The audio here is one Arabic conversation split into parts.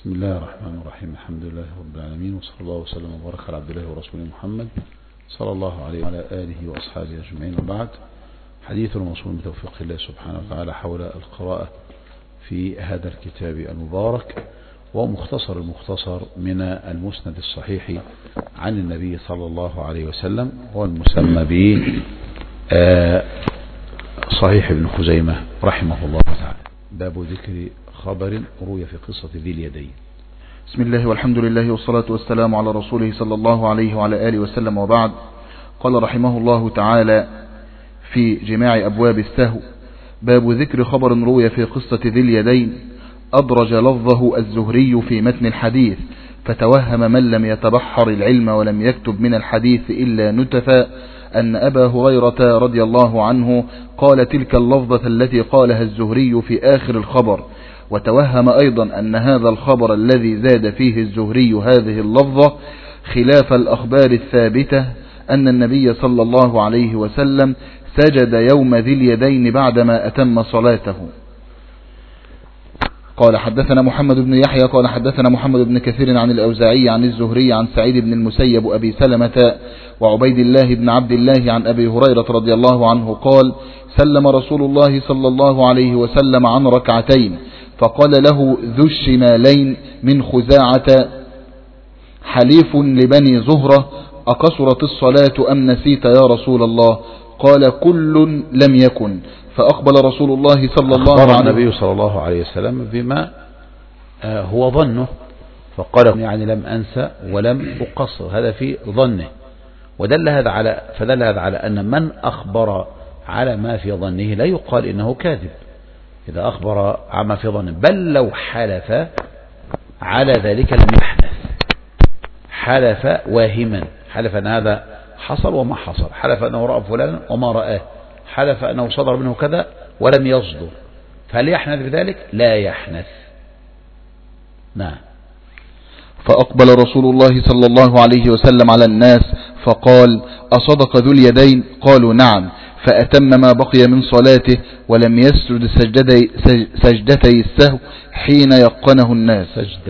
بسم الله الرحمن الرحيم. الحمد لله رب العالمين، وصلى الله وسلم وبارك على عبد الله ورسوله محمد صلى الله عليه وعلى آله وأصحابه أجمعين، وبعد. حديث موصول بتوفيق الله سبحانه وتعالى حول القراءة في هذا الكتاب المبارك، ومختصر المختصر من المسند الصحيح عن النبي صلى الله عليه وسلم، هو المسمى ب صحيح ابن خزيمة رحمه الله تعالى. باب ذكر خبر روي في قصة ذي اليدين. بسم الله والحمد لله والصلاة والسلام على رسوله صلى الله عليه وعلى آله وسلم، وبعد. قال رحمه الله تعالى في جماع أبواب السهو: باب ذكر خبر روي في قصة ذي اليدين، أدرج لفظه الزهري في متن الحديث، فتوهم من لم يتبحر العلم ولم يكتب من الحديث إلا نتفا أن أبا هريرة رضي الله عنه قال تلك اللفظة التي قالها الزهري في آخر الخبر، وتوهم أيضا أن هذا الخبر الذي زاد فيه الزهري هذه اللفظة خلاف الأخبار الثابتة أن النبي صلى الله عليه وسلم سجد يوم ذي اليدين بعدما أتم صلاته. قال حدثنا محمد بن يحيى قال حدثنا محمد بن كثير عن الأوزاعي عن الزهري عن سعيد بن المسيب أبي سلمة وعبيد الله بن عبد الله عن أبي هريرة رضي الله عنه قال: سلم رسول الله صلى الله عليه وسلم عن ركعتين، فقال له ذو الشمالين من خزاعة: حليف لبني زهرة، أقصرت الصلاة أم نسيت يا رسول الله؟ قال: كل لم يكن. فأقبل رسول الله صلى الله عليه وسلم النبي صلى الله عليه وسلم بما هو ظنه، فقال يعني لم أنسى ولم أقصر، هذا في ظنه. فدل هذا على أن من أخبر على ما في ظنه لا يقال إنه كاذب إذا أخبر عما في ظنه، بل لو حلف على ذلك لم يحنث. حلف واهما، حلف أن هذا حصل وما حصل، حلف أنه رأى فلانا وما رآه، حلف أنه صدر منه كذا ولم يصدر، فهل يحنث بذلك؟ لا يحنث. نعم. فأقبل رسول الله صلى الله عليه وسلم على الناس فقال: أصدق ذو اليدين؟ قالوا: نعم. فأتم ما بقي من صلاته ولم يسجد سجدتي السهو حين يقنه الناس.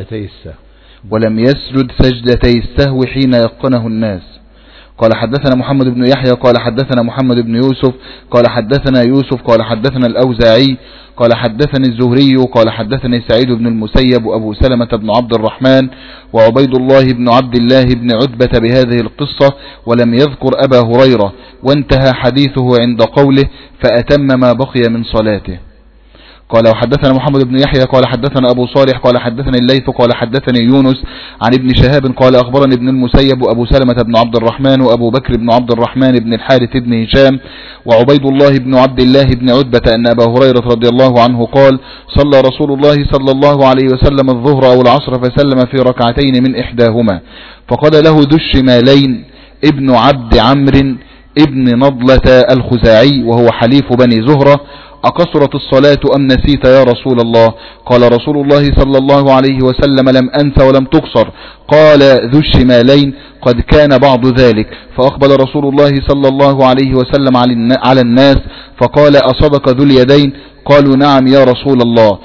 ولم يسجد سجدتي السهو حين يقنه الناس. قال حدثنا محمد بن يحيى قال حدثنا محمد بن يوسف قال حدثنا يوسف قال حدثنا الأوزاعي قال حدثني الزهري قال حدثني سعيد بن المسيب وأبو سلمة بن عبد الرحمن وعبيد الله بن عبد الله بن عتبة بهذه القصة، ولم يذكر أبا هريرة، وانتهى حديثه عند قوله: فأتم ما بقي من صلاته. قال وحدثنا محمد بن يحيى قال حدثنا أبو صالح قال حدثني الليث قال حدثني يونس عن ابن شهاب قال أخبرني ابن المسيب وأبو سلمة بن عبد الرحمن وأبو بكر بن عبد الرحمن بن الحارث بن هشام وعبيد الله بن عبد الله بن عتبة أن أبا هريرة رضي الله عنه قال: صلى رسول الله صلى الله عليه وسلم الظهر أو العصر فسلم في ركعتين من إحداهما، فقال له ذو الشمالين ابن عبد عمرو ابن نضلة الخزاعي وهو حليف بني زهرة: أقصرت الصلاة أم نسيت يا رسول الله؟ قال رسول الله صلى الله عليه وسلم: لم أنس ولم تقصر. قال ذو الشمالين: قد كان بعض ذلك. فأقبل رسول الله صلى الله عليه وسلم على الناس فقال: أصدق ذو اليدين؟ قالوا: نعم يا رسول الله.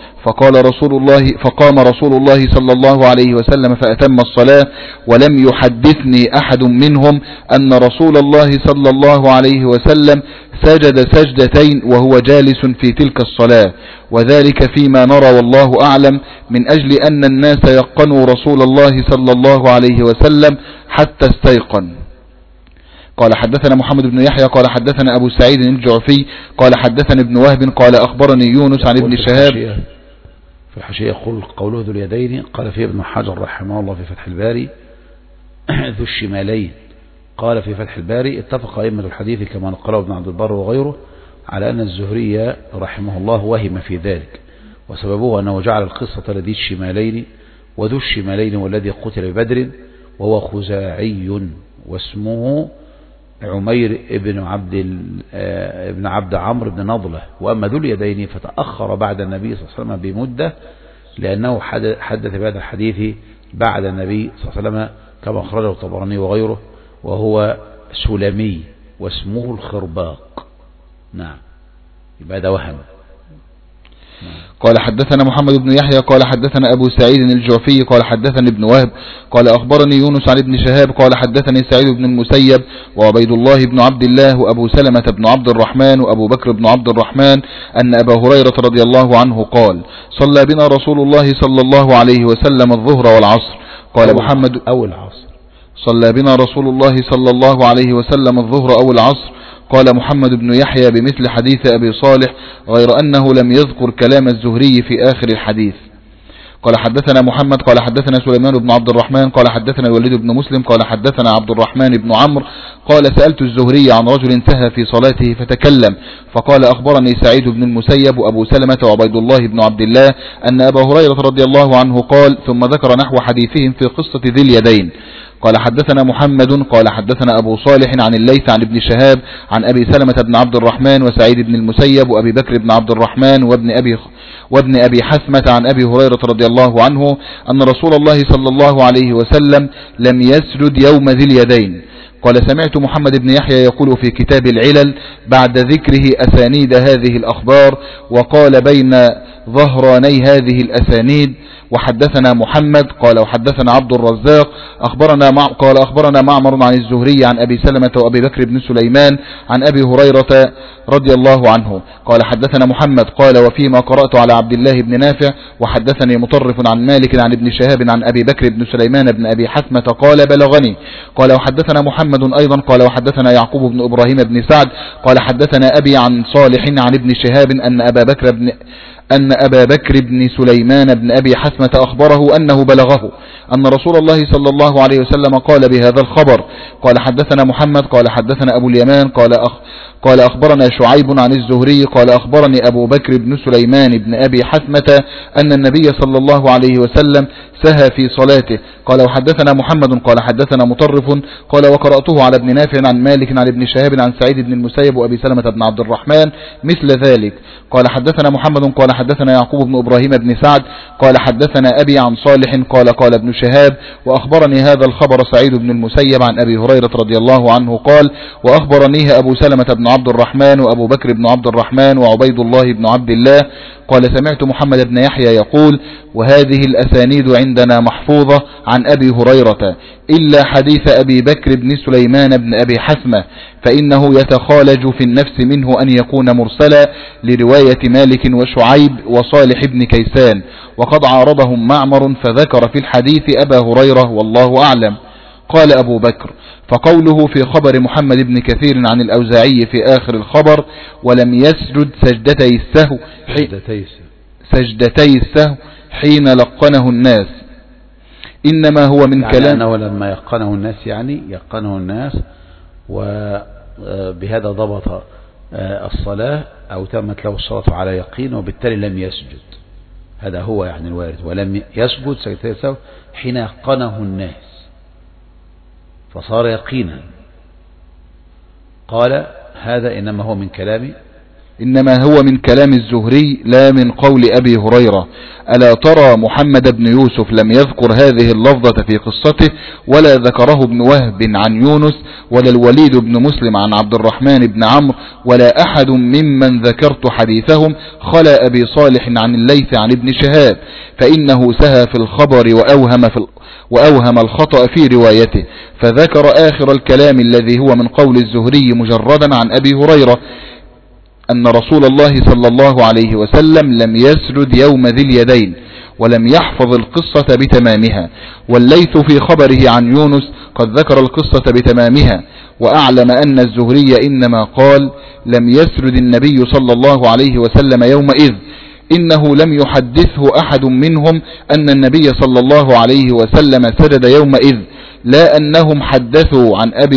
فقام رسول الله صلى الله عليه وسلم فأتم الصلاة، ولم يحدثني أحد منهم أن رسول الله صلى الله عليه وسلم سجد سجدتين وهو جالس في تلك الصلاة، وذلك فيما نرى والله أعلم، من أجل أن الناس يقنوا رسول الله صلى الله عليه وسلم حتى استيقن. قال حدثنا محمد بن يحيى قال حدثنا أبو سعيد الجعفي قال حدثنا ابن وهب قال أخبرني يونس عن ابن شهاب. في الحاشية يقول قوله ذو اليدين، قال فيه ابن حجر رحمه الله في فتح الباري ذو الشمالين. قال في فتح الباري: اتفق أئمة الحديث كما نقله ابن عبد البر وغيره على أن الزهري رحمه الله وهم في ذلك، وسببه أنه جعل القصة لذي الشمالين، وذو الشمالين والذي قتل ببدر وهو خزاعي واسمه عمير ابن عبد عمرو بن نضلة. وأما ذو اليدين فتأخر بعد النبي صلى الله عليه وسلم بمدة، لأنه حدث بهذا الحديث بعد النبي صلى الله عليه وسلم كما أخرجه الطبراني وغيره، وهو سلمي واسمه الخرباق. نعم، يبقى ده وهم. قال حدثنا محمد بن يحيى قال حدثنا أبو سعيد الجعفي قال حدثني ابن وهب قال أخبرني يونس عن ابن شهاب قال حدثني سعيد بن المسيب وعبيد الله بن عبد الله وأبو سلمة بن عبد الرحمن وأبو بكر بن عبد الرحمن أن أبا هريرة رضي الله عنه قال صلى بنا رسول الله صلى الله عليه وسلم الظهر والعصر قال محمد أو العصر صلى بنا رسول الله صلى الله عليه وسلم الظهر أو العصر قال محمد بن يحيى بمثل حديث أبي صالح غير أنه لم يذكر كلام الزهري في آخر الحديث. قال حدثنا محمد قال حدثنا سليمان بن عبد الرحمن قال حدثنا الوليد بن مسلم قال حدثنا عبد الرحمن بن عمرو قال سألت الزهري عن رجل سهى في صلاته فتكلم فقال أخبرني سعيد بن المسيب وأبو سلمة وعبيد الله بن عبد الله أن أبا هريرة رضي الله عنه قال ثم ذكر نحو حديثهم في قصة ذي اليدين. قال حدثنا محمد قال حدثنا أبو صالح عن الليث عن ابن شهاب عن أبي سلمة بن عبد الرحمن وسعيد بن المسيب وأبي بكر بن عبد الرحمن وابن أبي حثمة عن أبي هريرة رضي الله عنه أن رسول الله صلى الله عليه وسلم لم يسجد يوم ذي اليدين. قال سمعت محمد بن يحيى يقول في كتاب العلل بعد ذكره أسانيد هذه الأخبار وقال بين ظهراني هذه الأسانيد وحدثنا محمد قال وحدثنا عبد الرزاق قال أخبرنا معمر عن الزهري عن أبي سلمة وأبي بكر بن سليمان عن أبي هريرة رضي الله عنه قال حدثنا محمد قال وفيما قرأت على عبد الله بن نافع وحدثني مطرف عن مالك عن ابن شهاب عن أبي بكر بن سليمان بن أبي حثمة قال بلغني قال وحدثنا محمد أيضا قال وحدثنا يعقوب بن إبراهيم بن سعد قال حدثنا أبي عن صالح عن ابن شهاب أن أبا بكر بن سليمان بن أبي حثمة أخبره أنه بلغه أن رسول الله صلى الله عليه وسلم قال بهذا الخبر. قال حدثنا محمد قال حدثنا أبو اليمان قال أخبرنا شعيب عن الزهري قال أخبرني أبو بكر بن سليمان بن أبي حثمة أن النبي صلى الله عليه وسلم سهى في صلاته. قال وحدثنا محمد قال حدثنا مطرف قال وقرأته على ابن نافع عن مالك عن ابن شهاب عن سعيد بن المسيب وأبي سلمة بن عبد الرحمن مثل ذلك. قال حدثنا محمد قال حدثنا يعقوب بن إبراهيم بن سعد قال حدثنا أبي عن صالح قال ابن شهاب وأخبرني هذا الخبر سعيد بن المسيب عن أبي هريرة رضي الله عنه قال وأخبرنيه أبو سلمة بن عبد الرحمن وأبو بكر بن عبد الرحمن وعبيد الله بن عبد الله قال سمعت محمد بن يحيى يقول وهذه الأسانيد عندنا محفوظة عن أبي هريرة إلا حديث أبي بكر بن سليمان بن أبي حثمة فإنه يتخالج في النفس منه أن يكون مرسلا لرواية مالك وشعيب وصالح بن كيسان وقد عارضهم معمر فذكر في الحديث أبا هريرة والله أعلم. قال أبو بكر فقوله في خبر محمد بن كثير عن الأوزاعي في آخر الخبر ولم يسجد سجدتي السهو حين لقنه الناس إنما هو من يعني كلام أنه لما يقنه الناس يعني يقنه الناس وبهذا ضبط الصلاة أو تمت له الصلاة على يقين وبالتالي لم يسجد. هذا هو يعني الوارد ولم يسجد سجدتي السهو حين يقنه الناس فصار يقينا. قال هذا إنما هو من كلام الزهري لا من قول أبي هريرة. ألا ترى محمد بن يوسف لم يذكر هذه اللفظة في قصته ولا ذكره ابن وهب عن يونس ولا الوليد بن مسلم عن عبد الرحمن بن عمرو ولا أحد ممن ذكرت حديثهم خلا أبي صالح عن الليث عن ابن شهاب فإنه سهى في الخبر وأوهم الخطأ في روايته فذكر آخر الكلام الذي هو من قول الزهري مجردا عن أبي هريرة أن رسول الله صلى الله عليه وسلم لم يسجد يوم ذي اليدين ولم يحفظ القصة بتمامها والليث في خبره عن يونس قد ذكر القصة بتمامها وأعلم أن الزهري إنما قال لم يسجد النبي صلى الله عليه وسلم يومئذ إنه لم يحدثه أحد منهم أن النبي صلى الله عليه وسلم سجد يومئذ لا أنهم حدثوه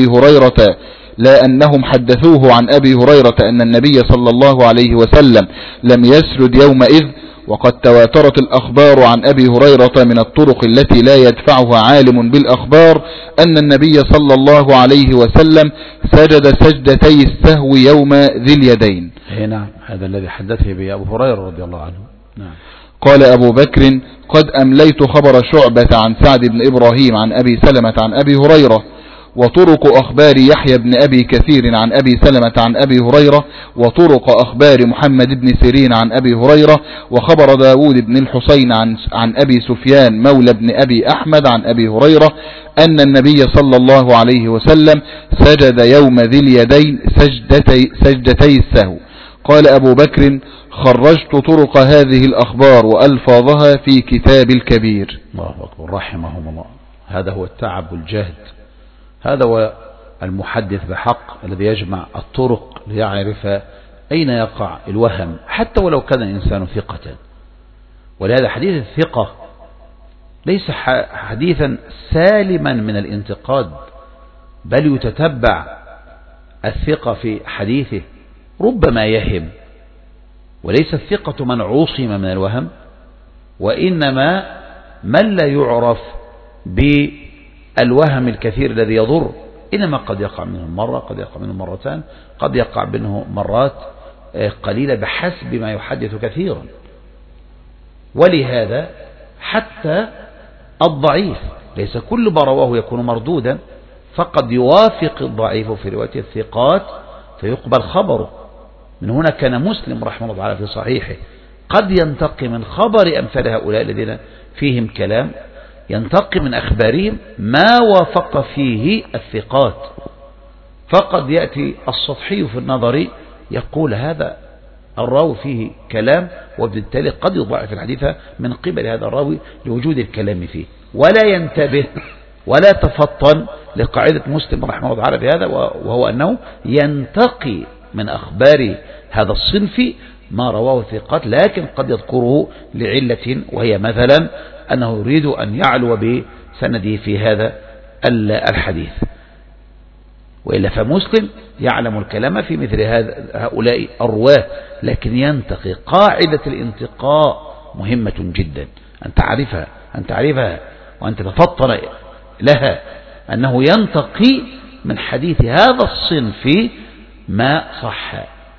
عن أبي هريرة أن النبي صلى الله عليه وسلم لم يسجد يومئذ وقد تواترت الأخبار عن أبي هريرة من الطرق التي لا يدفعها عالم بالأخبار أن النبي صلى الله عليه وسلم سجد سجدتي السهو يوم ذي اليدين. نعم هذا الذي حدثه به أبو هريرة رضي الله عنه. نعم. قال أبو بكر قد أمليت خبر شعبة عن سعد بن إبراهيم عن أبي سلمة عن أبي هريرة وطرق أخبار يحيى بن أبي كثير عن أبي سلمة عن أبي هريرة، وطرق أخبار محمد بن سيرين عن أبي هريرة، وخبر داود بن الحسين عن أبي سفيان مولى بن أبي أحمد عن أبي هريرة أن النبي صلى الله عليه وسلم سجد يوم ذي اليدين سجدتي السهو. قال أبو بكر: خرجت طرق هذه الأخبار وألفاظها في كتاب الكبير. الله أكبر، رحمهم الله. هذا هو التعب والجهد، هذا هو المحدث بحق الذي يجمع الطرق ليعرف أين يقع الوهم حتى ولو كان الإنسان ثقة. ولهذا حديث الثقة ليس حديثا سالما من الانتقاد، بل يتتبع الثقة في حديثه، ربما يهم، وليس الثقة من عصم من الوهم، وإنما من لا يعرف بالوهم الكثير الذي يضر، إنما قد يقع منه مرة، قد يقع منه مرتان، قد يقع منه مرات قليلة بحسب ما يحدث كثيرا. ولهذا حتى الضعيف ليس كل ما رواه يكون مردودا، فقد يوافق الضعيف في رواية الثقات فيقبل خبره. من هنا كان مسلم رحمه الله تعالى في صحيحه قد ينتقي من خبر أمثال هؤلاء الذين فيهم كلام، ينتقي من أخبارهم ما وافق فيه الثقات، فقد يأتي السطحي في النظر يقول هذا الراوي فيه كلام، وبالتالي قد يضعف الحديث من قبل هذا الراوي لوجود الكلام فيه، ولا ينتبه ولا تفطن لقاعدة مسلم رحمه الله تعالى بهذا، وهو أنه ينتقي من أخبار هذا الصنف ما رواه الثقات، لكن قد يذكره لعلة، وهي مثلا أنه يريد أن يعلو بسنده في هذا الحديث. وإلا فمسلم يعلم الكلام في مثل هؤلاء الرواة، لكن ينتقي. قاعدة الانتقاء مهمة جدا أن تعرفها وأن تتفطن لها، أنه ينتقي من حديث هذا الصنف ما صح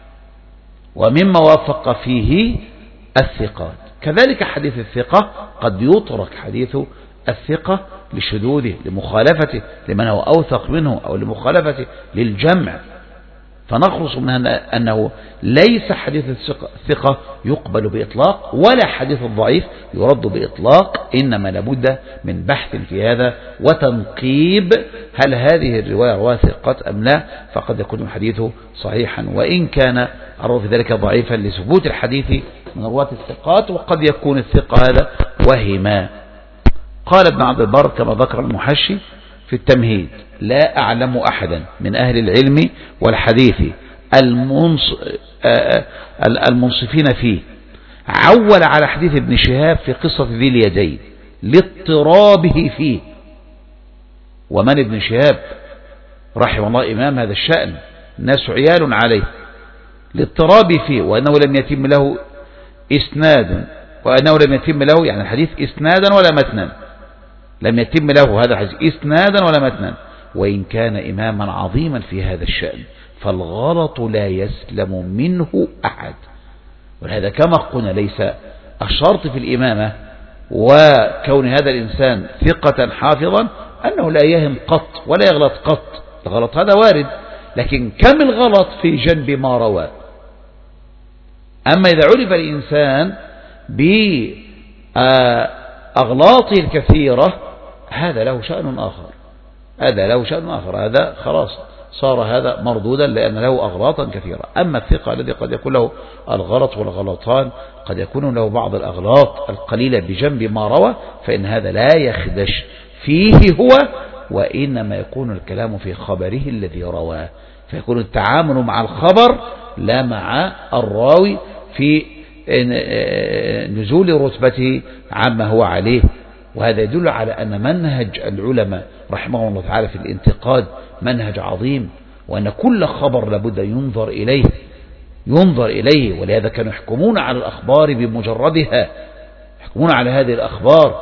ومما وافق فيه الثقات. كذلك حديث الثقة قد يترك حديث الثقة لشذوذه، لمخالفته لمن هو أوثق منه، أو لمخالفته للجمع، فنخلص من أنه ليس حديث الثقة يقبل بإطلاق، ولا حديث الضعيف يرد بإطلاق، إنما لابد من بحث في هذا وتنقيب هل هذه الرواية رواية ثقات أم لا، فقد يكون الحديث صحيحا وإن كان الراوي في ذلك ضعيفا لثبوت الحديث من رواة الثقات، وقد يكون الثقة هذا وهما. قال ابن عبد البر كما ذكر المحشي في التمهيد: لا أعلم أحدا من أهل العلم والحديث المنصفين فيه عول على حديث ابن شهاب في قصة ذي اليدين لاضطرابه فيه. ومن ابن شهاب رحمه الله إمام هذا الشأن، الناس عيال عليه، لاضطرابه فيه، وأنه لم يتم له إسناد، وأنه لم يتم له يعني الحديث إسنادا ولا متنا، لم يتم له هذا الحديث إسنادا ولا متنا، وإن كان إماما عظيما في هذا الشأن، فالغلط لا يسلم منه أحد. ولهذا كما قلنا ليس الشرط في الإمامة وكون هذا الإنسان ثقة حافظا أنه لا يهم قط ولا يغلط قط، الغلط هذا وارد، لكن كم الغلط في جنب ما روى. أما إذا عرف الإنسان بأغلاطه الكثيرة هذا له شأن آخر، هذا خلاص صار هذا مردودا لأن له أغلاطا كثيرة. أما الثقة الذي قد يكون له الغلط والغلطان، قد يكون له بعض الأغلاط القليلة بجنب ما روى، فإن هذا لا يخدش فيه هو، وإنما يكون الكلام في خبره الذي رواه، فيكون التعامل مع الخبر لا مع الراوي في نزول رتبته عما هو عليه. وهذا يدل على أن منهج العلماء رحمه الله تعالى في الانتقاد منهج عظيم، وأن كل خبر لابد ينظر إليه. ولهذا كانوا يحكمون على الأخبار بمجردها، يحكمون على هذه الأخبار،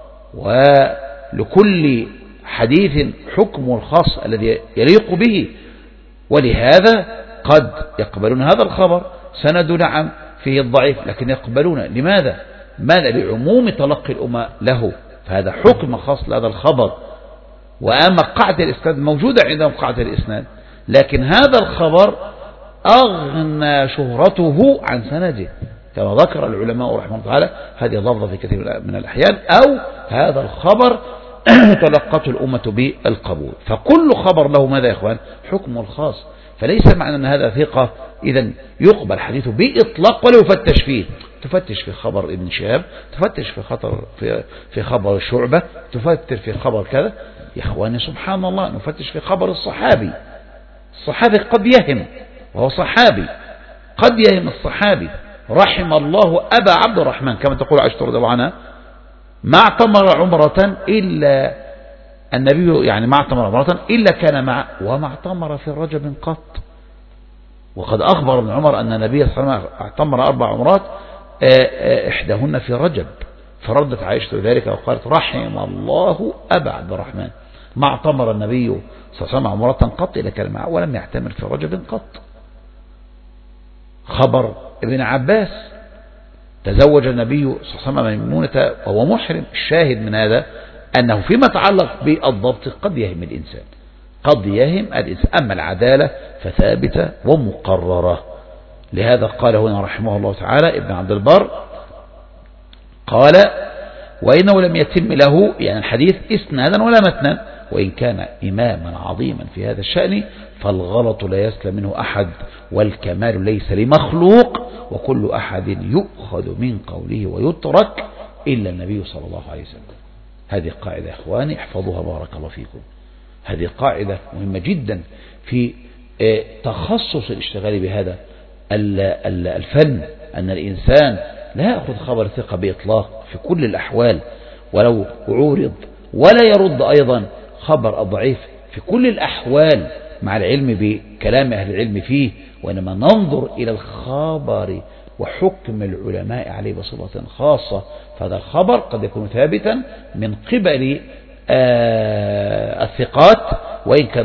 ولكل حديث حكم الخاص الذي يليق به. ولهذا قد يقبلون هذا الخبر سند نعم فيه الضعيف، لكن يقبلون لماذا؟ لعموم تلقي الأمة له، فهذا حكم خاص لهذا الخبر. وأما قاعدة الإسناد موجودة عندهم قاعدة الإسناد، لكن هذا الخبر أغنى شهرته عن سنده، كما ذكر العلماء رحمه الله تعالى هذه لفظة في كثير من الأحيان، أو هذا الخبر تلقته الأمة بالقبول. فكل خبر له ماذا يا إخوان؟ حكمه الخاص. فليس معنى أن هذا ثقة إذن يقبل حديثه بإطلاق ولا يفتش فيه. تفتش في خبر ابن شهاب، تفتش في خبر الشعبة، تفتش في خبر كذا. يا إخواني سبحان الله، نفتش في خبر الصحابي. الصحابي قد يهم، وهو صحابي، قد يهم الصحابي. رحم الله أبا عبد الرحمن كما تقول عائشة رضي الله عنها، ما اعتمر عمرة إلا النبي، يعني ما اعتمر عمرة إلا كان مع، وما اعتمر في رجب قط. وقد أخبر ابن عمر أن النبي صلى الله عليه وسلم اعتمر 4 عمرات إحداهن في رجب، فردت عائشة ذلك وقالت رحم الله أبا عبد الرحمن، ما اعتمر النبي صلى الله عليه وسلم عمرة قط إلا كان معه ولم يعتمر في رجب قط. خبر ابن عباس، تزوج النبي صلى الله عليه وسلم ميمونة وهو محرم. الشاهد من هذا أنه فيما يتعلق بالضبط قد يهم الإنسان، قد يهم الإنسان، أما العدالة فثابتة ومقررة. لهذا قال هنا رحمه الله تعالى ابن عبد البر قال وإنه لم يتم له يعني الحديث إسنادا ولا متنا، وإن كان إماما عظيما في هذا الشأن فالغلط لا يسلم منه أحد، والكمال ليس لمخلوق، وكل أحد يؤخذ من قوله ويترك إلا النبي صلى الله عليه وسلم. هذه قاعدة يا إخواني احفظوها بارك الله فيكم. هذه قاعدة مهمة جدا في تخصص الاشتغال بهذا الفن، أن الإنسان لا يأخذ خبر ثقة بإطلاق في كل الأحوال ولو عورض، ولا يرد أيضا خبر الضعيف في كل الأحوال مع العلم بكلام أهل العلم فيه، وإنما ننظر إلى الخبر وحكم العلماء عليه بصفة خاصة. فهذا الخبر قد يكون ثابتا من قبل الثقات وإن كان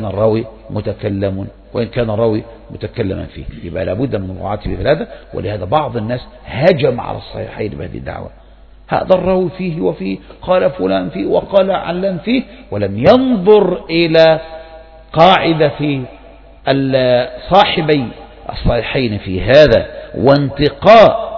الراوي متكلما فيه، يبقى لابد من مراعاة مثل هذا. ولهذا بعض الناس هجم على الصحيحين بهذه الدعوة، هذا الراوي فيه وفيه، قال فلان فيه وقال علان فيه، ولم ينظر إلى قاعدة في صاحبي الصحيحين في هذا، وانتقاء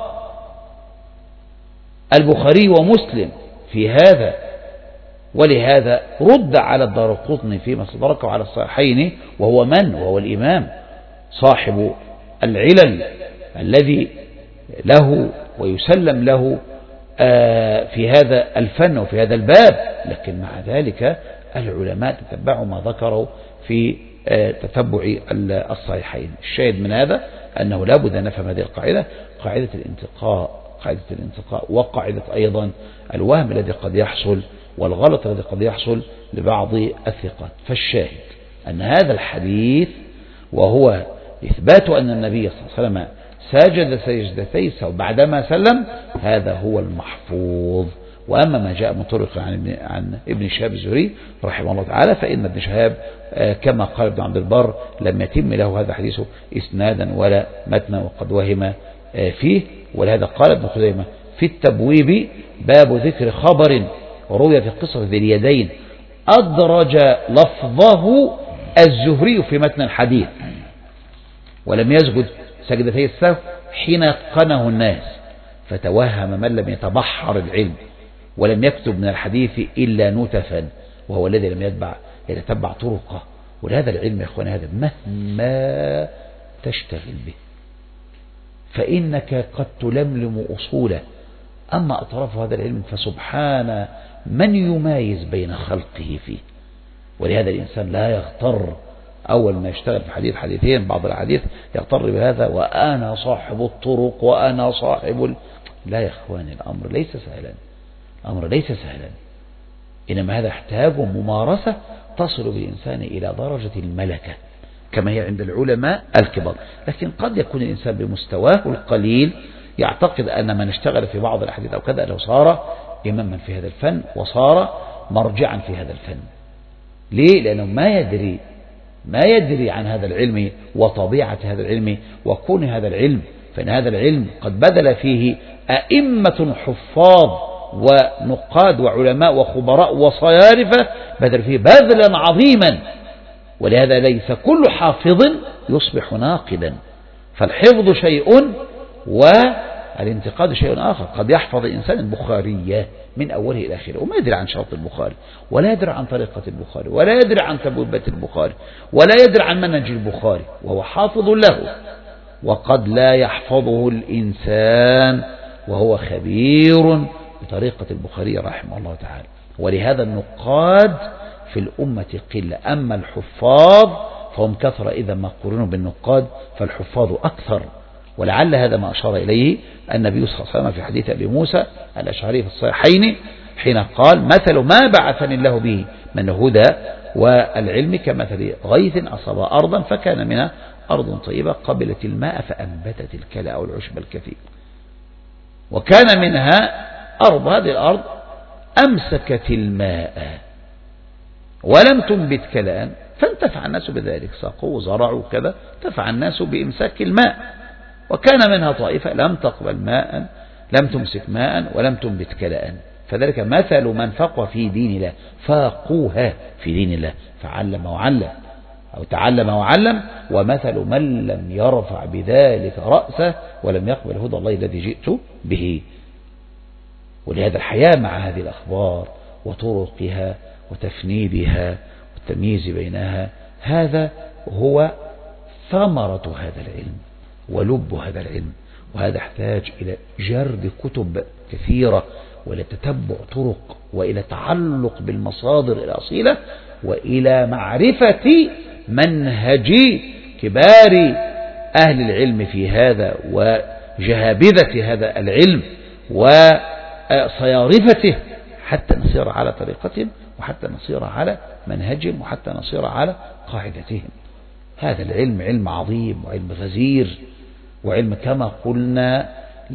البخاري ومسلم في هذا. ولهذا رد على الدارقطني فيما استدرك على الصحيحين، وهو من؟ وهو الإمام صاحب العلل الذي له ويسلم له في هذا الفن وفي هذا الباب. لكن مع ذلك العلماء تتبعوا ما ذكروا في تتبع الصحيحين. الشاهد من هذا أنه لا بد أن نفهم هذه القاعدة، قاعدة الانتقاء وقاعدة أيضا الوهم الذي قد يحصل والغلط الذي قد يحصل لبعض الثقات. فالشاهد أن هذا الحديث وهو إثبات أن النبي صلى الله عليه وسلم سجد سجدتي سهو بعدما سلم، هذا هو المحفوظ. وأما ما جاء مطرقا عن ابن شهاب الزهري رحمه الله تعالى، فإن ابن شهاب كما قال ابن عبد البر لم يتم له هذا الحديث إسنادا ولا متنا، وقد وهم فيه. ولهذا قال ابن خزيمة في التبويب باب ذكر خبر روي في قصة ذي اليدين أدرج لفظه الزهري في متن الحديث، ولم يسجد سجدتي السهو حين اتقنه الناس، فتوهم من لم يتبحر العلم ولم يكتب من الحديث إلا نتفا، وهو الذي لم يتتبع طرقه. ولهذا العلم يا أخواني هذا مهما تشتغل به فإنك قد تلملم أصوله، أما أطراف هذا العلم فسبحان من يمايز بين خلقه فيه. ولهذا الإنسان لا يغتر أول ما يشتغل في حديث حديثين بعض الحديث يغتر بهذا، وأنا صاحب الطرق وأنا صاحب لا يا أخواني، الأمر ليس سهلا، إنما هذا يحتاج ممارسة تصل بالإنسان إلى درجة الملكة كما هي عند العلماء الكبار. لكن قد يكون الإنسان بمستواه القليل يعتقد أن من اشتغل في بعض الأحاديث أو كذا له صار إماما في هذا الفن وصار مرجعا في هذا الفن. ليه؟ لأنه ما يدري عن هذا العلم وطبيعة هذا العلم وكون هذا العلم، فإن هذا العلم قد بذل فيه أئمة حفاظ ونقاد وعلماء وخبراء وصيارفة بذل فيه بذلا عظيما. ولهذا ليس كل حافظ يصبح ناقدا، فالحفظ شيء والانتقاد شيء آخر. قد يحفظ الإنسان البخاري من أوله إلى آخره وما يدري عن شرط البخاري، ولا يدري عن طريقة البخاري، ولا يدري عن تبويبة البخاري، ولا يدري عن منهج البخاري، وهو حافظ له. وقد لا يحفظه الإنسان وهو خبير بطريقة البخاري رحمه الله تعالى. ولهذا النقاد في الأمة قلة، أما الحفاظ فهم كثرة. إذا ما قرنوا بالنقاد فالحفاظ أكثر. ولعل هذا ما أشار إليه النبي صلى الله عليه وسلم في حديث أبي موسى الأشعري في الصحيحين حين قال: مثل ما بعثني الله به من الهدى والعلم كمثل غيث أصاب أرضا فكان منها أرض طيبة قبلت الماء فأنبتت الكلى أو العشب الكثير، وكان منها أرض، هذه الأرض أمسكت الماء ولم تنبت كلاء فانتفع الناس بذلك، ساقوا وزرعوا كذا، انتفع الناس بإمساك الماء. وكان منها طائفة لم تقبل ماء، لم تمسك ماء ولم تنبت كلاء. فذلك مثل من فقه في دين الله، فاقوها في دين الله، فعلم وعلم أو تعلم وعلم. ومثل من لم يرفع بذلك رأسه ولم يقبل هدى الله الذي جئت به. ولهذا الحياة مع هذه الأخبار وطرقها وتفنيدها والتمييز بينها، هذا هو ثمرة هذا العلم ولب هذا العلم. وهذا يحتاج إلى جرد كتب كثيرة، وإلى تتبع طرق، وإلى تعلق بالمصادر الأصيلة، وإلى معرفة منهج كبار أهل العلم في هذا وجهابذة هذا العلم وصيارفته، حتى نصير على طريقتهم، وحتى نصير على منهجهم، وحتى نصير على قاعدتهم. هذا العلم علم عظيم وعلم غزير، وعلم كما قلنا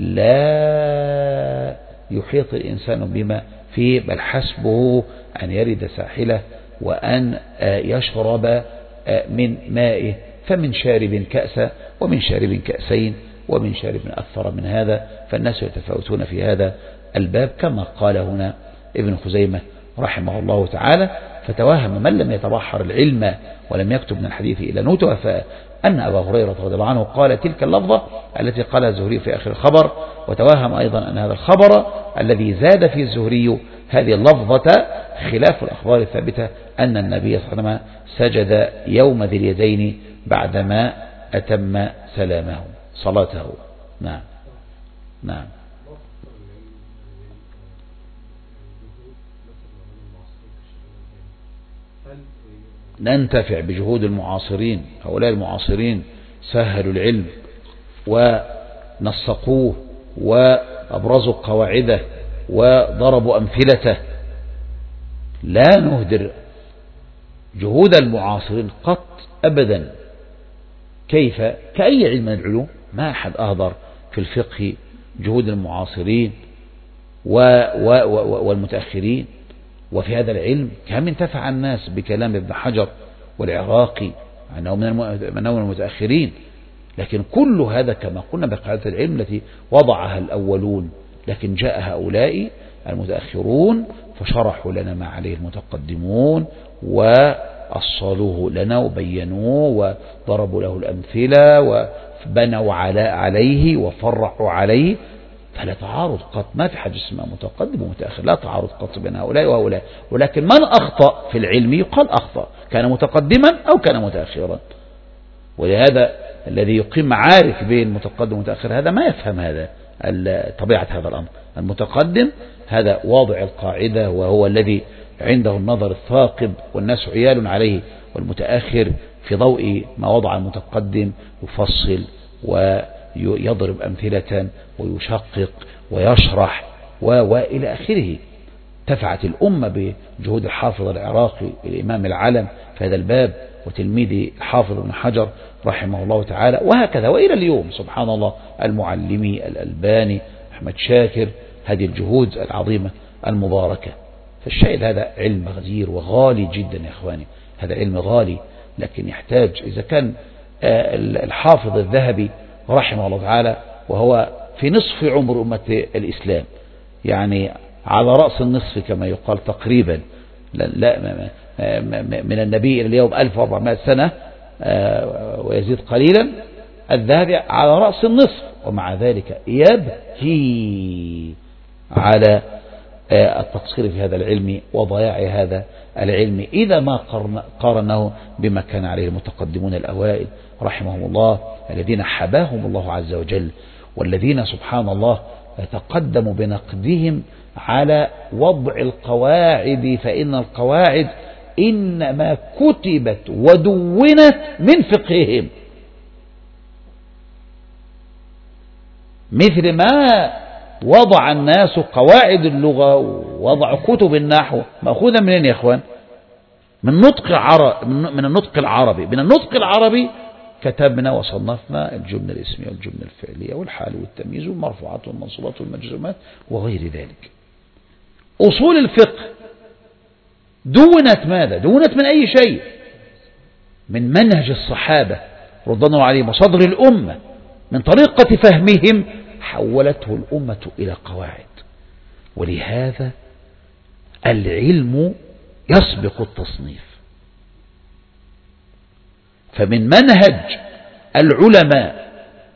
لا يحيط الإنسان بما فيه، بل حسبه أن يرد ساحله وأن يشرب من مائه. فمن شارب كأسا ومن شارب كأسين ومن شارب أكثر من هذا، فالناس يتفاوتون في هذا الباب كما قال هنا ابن خزيمة رحمه الله تعالى. فتوهم من لم يتبحر العلم ولم يكتب من الحديث إلى نوته فأن أبا هريرة رضي الله عنه قال تلك اللفظة التي قالها الزهري في آخر الخبر، وتوهم أيضا أن هذا الخبر الذي زاد فيه الزهري هذه اللفظة خلاف الأخبار الثابتة أن النبي صلى الله عليه وسلم سجد يوم ذي اليدين بعدما أتم سلامه صلاته. نعم نعم. ننتفع بجهود المعاصرين. هؤلاء المعاصرين سهلوا العلم ونسقوه وأبرزوا قواعده وضربوا أمثلته. لا نهدر جهود المعاصرين قط أبدا. كيف؟ كأي علم من العلوم ما أحد أهدر في الفقه جهود المعاصرين والمتأخرين. وفي هذا العلم كم انتفع الناس بكلام ابن حجر والعراقي أنه من المتأخرين. لكن كل هذا كما قلنا بقاعدة العلم التي وضعها الأولون، لكن جاء هؤلاء المتأخرون فشرحوا لنا ما عليه المتقدمون وأصلوه لنا وبينوه وضربوا له الأمثلة وبنوا عليه وفرعوا عليه. فلا تعارض قط، ما في حاجة اسمها متقدم ومتأخر، لا تعارض قط بين هؤلاء وهؤلاء. ولكن من أخطأ في العلم يقال أخطأ، كان متقدما أو كان متأخرا. ولهذا الذي يقيم معارف بين متقدم ومتأخر هذا ما يفهم هذا طبيعة هذا الأمر. المتقدم هذا واضع القاعدة وهو الذي عنده النظر الثاقب والناس عيال عليه، والمتأخر في ضوء ما وضع المتقدم يفصل ويضرب أمثلة ويشقق ويشرح وإلى آخره. تفعت الأمة بجهود الحافظ العراقي الإمام العلم في هذا الباب وتلميذ الحافظ ابن حجر رحمه الله تعالى، وهكذا وإلى اليوم سبحان الله المعلمي الألباني أحمد شاكر، هذه الجهود العظيمة المباركة. فالشاهد هذا علم غزير وغالي جدا يا إخواني، هذا علم غالي، لكن يحتاج إذا كان الحافظ الذهبي رحمه الله تعالى وهو في نصف عمر أمة الإسلام، يعني على رأس النصف كما يقال تقريبا، لا من النبي إلى اليوم 1400 سنة ويزيد قليلا، الذهبي على رأس النصف، ومع ذلك يبكي على التقصير في هذا العلم وضياع هذا العلم إذا ما قارنه بما كان عليه المتقدمون الأوائل رحمهم الله، الذين حباهم الله عز وجل، والذين سبحان الله تقدموا بنقدهم على وضع القواعد، فإن القواعد إنما كتبت ودونت من فقههم، مثل ما وضع الناس قواعد اللغة ووضع كتب النحو مأخوذة منين يا إخوان؟ من النطق العربي كتبنا وصنفنا الجملة الاسمية والجملة الفعلية والحال والتمييز والمرفوعات والمنصوبات والمجزومات وغير ذلك. أصول الفقه دونت ماذا؟ دونت من أي شيء؟ من منهج الصحابة رضوان الله عليهم وصدر الأمة، من طريقة فهمهم حولته الأمة إلى قواعد. ولهذا العلم يسبق التصنيف، فمن منهج العلماء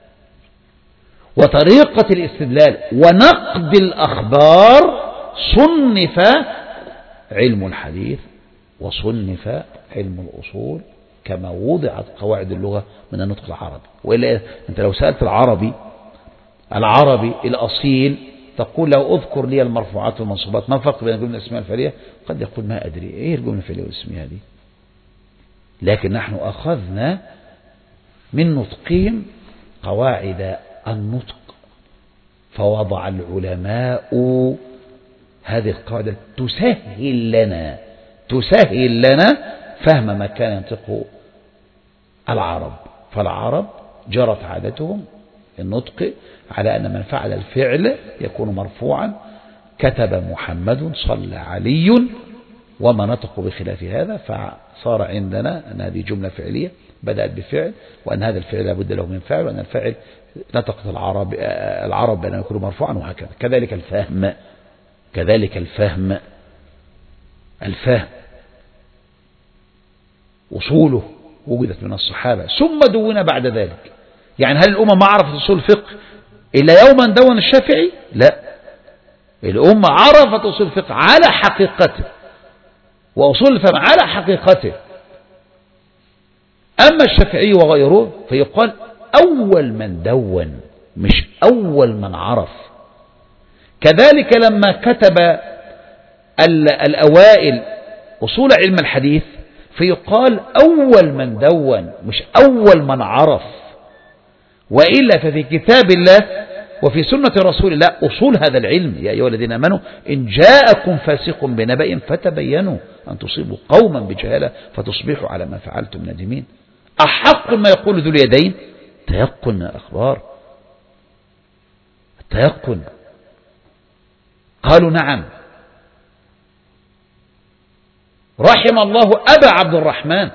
وطريقة الاستدلال ونقد الأخبار صنف علم الحديث وصنف علم الأصول كما وضعت قواعد اللغة من النطق العربي. وإلا أنت لو سألت العربي الأصيل تقول له اذكر لي المرفوعات والمنصوبات، ما الفرق بين الجملة الاسمية والفعلية؟ قد يقول ما أدري إيه الجملة الفعلية والاسمية هذه، لكن نحن أخذنا من نطقهم قواعد النطق، فوضع العلماء هذه القاعدة تسهل لنا فهم ما كان ينطقه العرب. فالعرب جرت عادتهم النطق على أن من فعل الفعل يكون مرفوعا، كتب محمد صلى علي، وما نطق بخلاف هذا، فصار عندنا أن هذه جملة فعلية بدأت بفعل، وأن هذا الفعل لابد له من فعل، وأن الفعل نطقت العرب بأنه يكون مرفوعا، وهكذا. كذلك الفهم أصوله وجدت من الصحابة ثم دون بعد ذلك. يعني هل الأمة ما عرفت أصول الفقه إلا يوما دون الشافعي؟ لا، الأمة عرفت أصول الفقه على حقيقته وأصول الفهم على حقيقته. أما الشافعي وغيره فيقال أول من دون مش أول من عرف. كذلك لما كتب الأوائل أصول علم الحديث فيقال أول من دون مش أول من عرف، وإلا ففي كتاب الله وفي سنة رسول الله أصول هذا العلم. يا أيها الذين آمنوا إن جاءكم فاسق بنبأ فتبينوا أن تصيبوا قوما بجهالة فتصبحوا على ما فعلتم نادمين. أحق ما يقول ذو اليدين تيقن الأخبار، التيقن. قالوا نعم. رحم الله أبا عبد الرحمن،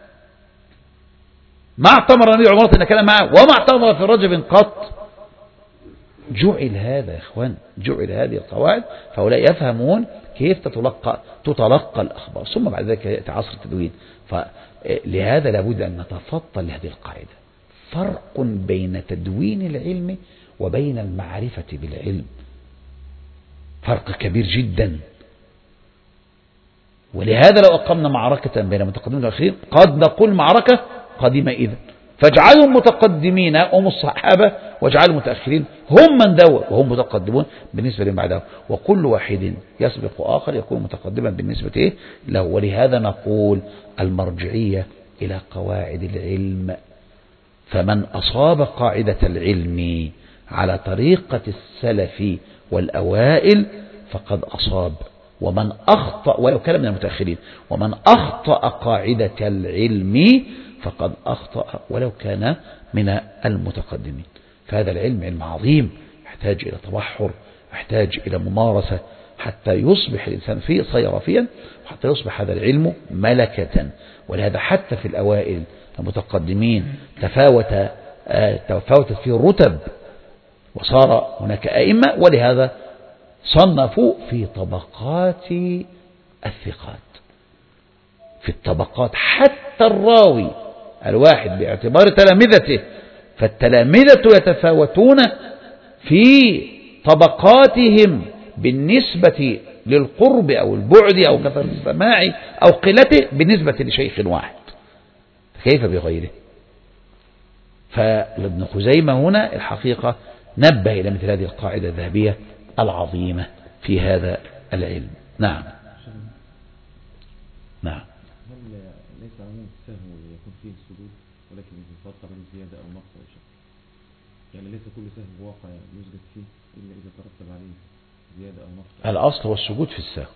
ما اعتمر النبي عمرة إن كان معه وما اعتمر في رجب قط. جعل هذا يا إخوان، جعل هذه القواعد، فهؤلاء يفهمون كيف تتلقى الأخبار. ثم بعد ذلك يأتي عصر التدوين. فلهذا لابد أن نتفطن لهذه القاعدة، فرق بين تدوين العلم وبين المعرفة بالعلم، فرق كبير جدا. ولهذا لو أقمنا معركة بين المتقدمين والآخرين قد نقول معركة قديمة إذن، فاجعلوا المتقدمين هم الصحابة واجعلوا المتأخرين هم من دون وهم متقدمون بالنسبة لهم بعدهم، وكل واحد يسبق آخر يكون متقدما بالنسبة له. ولهذا نقول المرجعية إلى قواعد العلم، فمن أصاب قاعدة العلم على طريقة السلف والأوائل فقد أصاب، ومن أخطأ ولو كان من المتأخرين، ومن أخطأ قاعدة العلم فقد أخطأ ولو كان من المتقدمين. فهذا العلم علم عظيم، يحتاج إلى تبحر، يحتاج إلى ممارسة حتى يصبح الإنسان فيه صيرفيا، وحتى يصبح هذا العلم ملكة. ولهذا حتى في الأوائل المتقدمين تفاوتت فيه الرتب وصار هناك أئمة، ولهذا صنفوا في طبقات الثقات، في الطبقات حتى الراوي الواحد باعتبار تلامذته، فالتلامذة يتفاوتون في طبقاتهم بالنسبة للقرب أو البعد أو كثرة السماع أو قلته بالنسبة لشيخ واحد، كيف بغيره؟ فابن خزيمة هنا الحقيقة نبه إلى مثل هذه القاعدة الذهبية العظيمة في هذا العلم. نعم. نعم. هل ليس عموم السهو يكون فيه السجود ولكن يترتب عليه زيادة أو نقص أو شيء؟ يعني ليس كل سهو واقع يسجد فيه إلا إذا ترتب عليه زيادة أو نقص؟ الأصل هو السجود في السهو،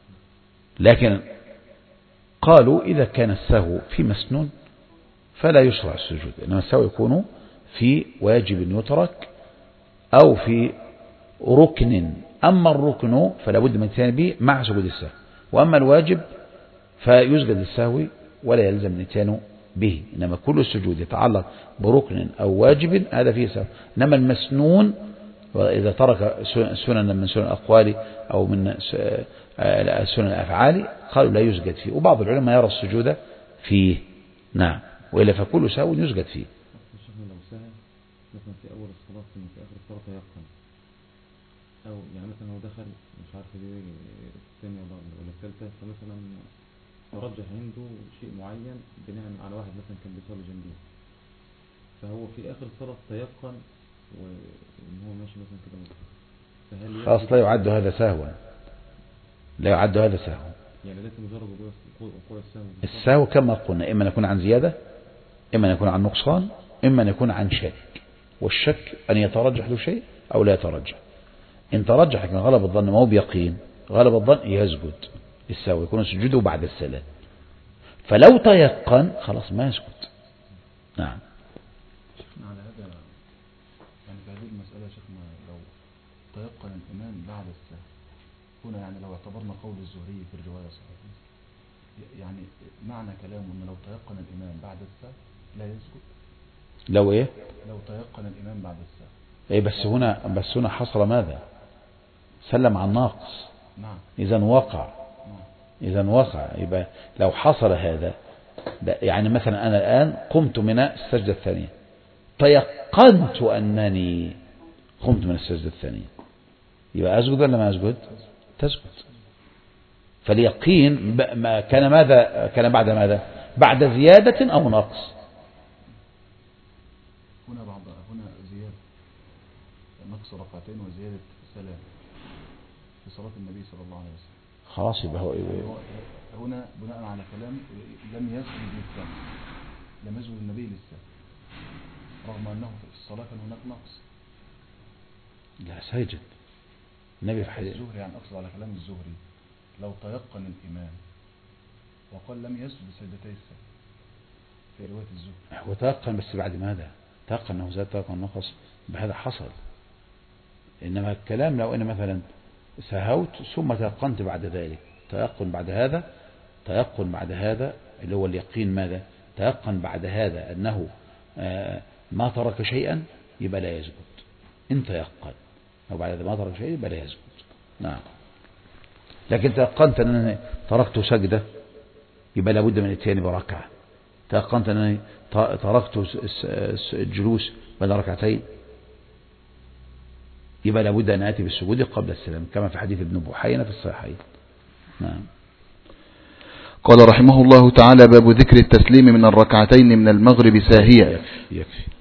لكن قالوا إذا كان السهو في مسنون فلا يشرع السجود، إنما السهو يكون في واجب يترك أو في ركن، أما الركن فلا بد من الاتيان به مع سجود السهو، وأما الواجب فيسجد للسهو ولا يلزم الاتيان به، إنما كل السجود يتعلق بركن أو واجب هذا فيه سهو، إنما المسنون وإذا ترك سنن من سنن الأقوال أو من سنن الأفعال قالوا لا يسجد فيه، وبعض العلماء يرى السجود فيه. نعم. وإلا فكل سهو يسجد فيه. الشيخنا لو سهى مثلا في أول الصلاة ثم في آخر الصلاة يقن، أو يعني مثلا هو دخل مش عارف دي الثانية ولا الثالثة، فمثلا ترجح عنده شيء معين بناء على واحد مثلا كان بيصلي جنبه، فهو في آخر الصلاة تيقن وإن هو ماشي مثلا كده مظبوط، خلاص لا يعد هذا سهوا، لا يعد هذا سهوا، يعني ليس مجرد وقوع السهو. السهو كما قلنا إما أن يكون عن زيادة، إما أن يكون عن نقصان، إما أن يكون عن شك، والشك أن يترجح له شيء أو لا يترجح. إن ترجح لكن غلب الظن ما هو بيقين، غلب الظن يسجد السهو، يكون سجوده بعد السلام، فلو تيقن خلاص ما يسجد. نعم. على هذا يعني في هذه المسألة شيخنا لو تيقن الإمام بعد السهو هنا، يعني لو اعتبرنا قول الزهري في الرواية صحيح، يعني معنى كلامه أنه لو تيقن الإمام بعد السهو لا يسجد. لو إيه؟ لو تيقن الإمام بعد السهو إيه، بس هنا حصل ماذا؟ سلم عن ناقص. نعم. إذا وقع. نعم. إذا وقع يبقى لو حصل هذا، يعني مثلا أنا الآن قمت من السجدة الثانية، تيقنت أنني قمت من السجدة الثانية، يبقى أسجد ولا ما أسجد؟ تسجد. فاليقين كان ماذا؟ كان بعد ماذا؟ بعد زيادة أو نقص؟ هنا زيادة، نقص ركعتين وزيادة سلام في صلاة النبي صلى الله عليه وسلم. خلاص يبقى هو هنا بناء على كلام لم يسجد للسهو، لم يسجد النبي للسهو رغم أنه في الصلاة كان هناك نقص. لا سيجد النبي في حديث الزهري، يعني أقصد على كلام الزهري لو تيقن الإمام وقال لم يسجد سجدتي السهو في رواية الزهري. هو تيقن بس بعد ماذا؟ تيقن أنه زاد تيقن نقص بهذا حصل. إنما الكلام لو أنا مثلا سهوت ثم تيقنت بعد ذلك، تيقن بعد هذا اللي هو اليقين ماذا؟ تيقن بعد هذا أنه ما ترك شيئا يبقى لا يسجد. إن تيقن أو بعد هذا ما ترك شيئا يبقى لا يسجد. نعم. لكن تيقنت أنني تركت سجدة يبقى لابد من الاتيان بركعة، تيقنت أنني تركت الجلوس بين ركعتين يبقى لابد أن آتي بالسجود قبل السلام كما في حديث ابن بحينة في الصحيحين. نعم. قال رحمه الله تعالى: باب ذكر التسليم من الركعتين من المغرب ساهيا. يكفي.